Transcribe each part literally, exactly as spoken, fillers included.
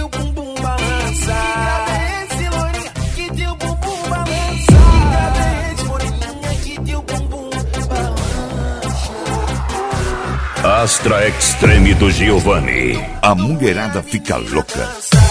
teu bumbum balança. Cadê esse loirinha que teu bumbum balança? Cadê esse moreninha que teu bumbum balança? Astra Extreme do Giovanni. A mulherada fica louca.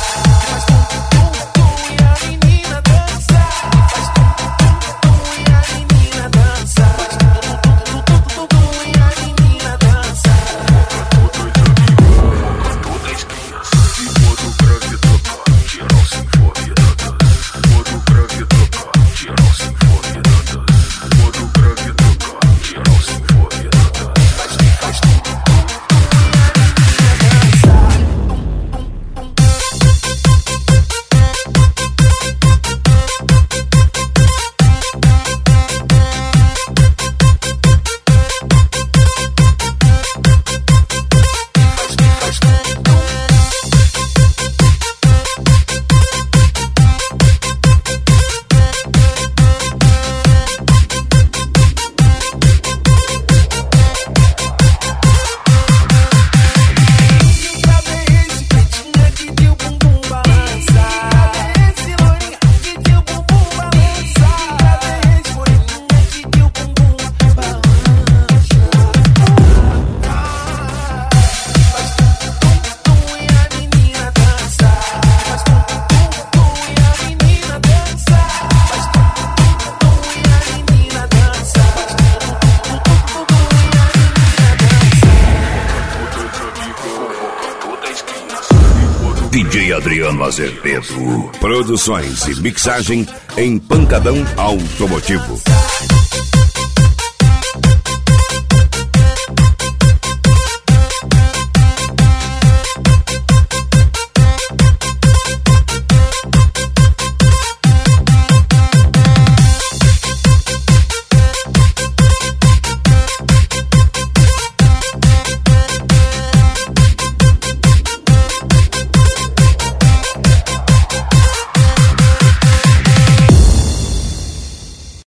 D J Adriano Azevedo. Produções e mixagem em Pancadão Automotivo.